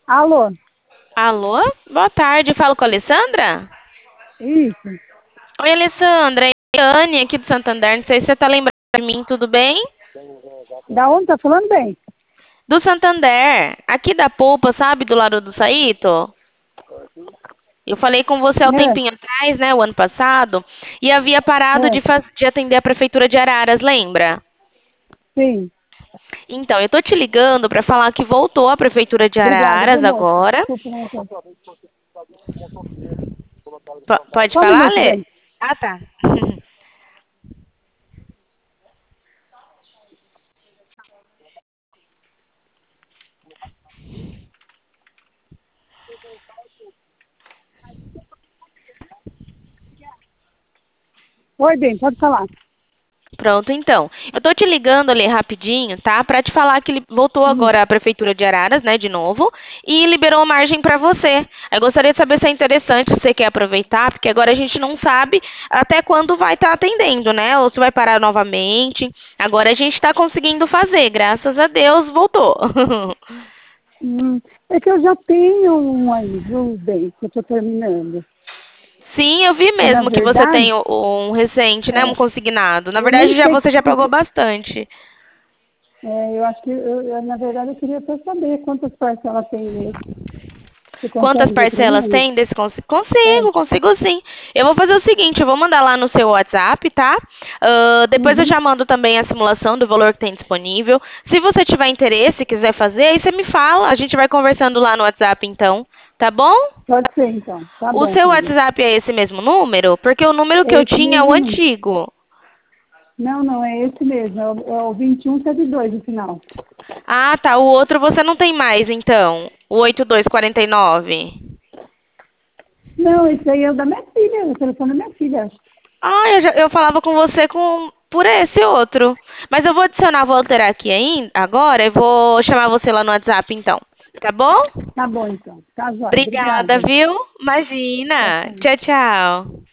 Alô? Alô? Boa tarde, falo com a Alessandra? Isso. Oi, Alessandra, é a Anne aqui do Santander, não sei se você tá lembrando de mim, tudo bem? Da onde tá falando bem? Do Santander, aqui da Polpa, sabe, do lado do Saíto? Eu falei com você há um É, tempinho atrás, né, o ano passado, e havia parado é, de atender a Prefeitura de Araras, lembra? sim. Então, eu tô te ligando para falar que voltou a Prefeitura de Obrigada, Araras viu, moço? agora. Desculpa, moço. Pode Só um falar, minuto, Lê? bem. Ah, tá. Oi, bem, pode falar. Pronto, então. Eu tô te ligando ali rapidinho, tá? Pra te falar que ele voltou Hum, agora a Prefeitura de Araras, né, de novo, e liberou margem pra você. Eu gostaria de saber se é interessante, se você quer aproveitar, porque agora a gente não sabe até quando vai estar atendendo, né? Ou se vai parar novamente. Agora a gente tá conseguindo fazer, graças a Deus, voltou. é que eu já tenho um aí, viu, bem, que eu tô terminando. Sim, eu vi Que, na mesmo que você tem verdade, um recente, né, um é, consignado. Na eu verdade, nem já sei você já pagou quanto... bastante. eu acho que, na verdade, eu queria até saber quantas parcelas tem nesse. Você Quantas consegue ver pra parcelas mim? tem desse É. consigo sim. Eu vou fazer o seguinte, eu vou mandar lá no seu WhatsApp, tá? Depois eu Uhum. já mando também a simulação do valor que tem disponível. Se você tiver interesse, quiser fazer, aí você me fala. A gente vai conversando lá no WhatsApp então, tá bom? Pode ser, então. Tá O bom, seu filha. WhatsApp é esse mesmo número? Porque o número que É eu esse tinha é o mesmo. antigo. Não, não, é esse mesmo. É o 2172 no final. Ah, tá. O outro você não tem mais, então. O 8249. Não, esse aí é o da minha filha, o telefone da minha filha. Ah, eu falava com você por esse outro. Mas eu vou adicionar, vou alterar aqui ainda, agora e vou chamar você lá no WhatsApp, então. Tá bom? Tá bom, então. Tá jóia. Obrigada, Obrigada. viu? Tchau, Imagina. tchau. Tchau, tchau.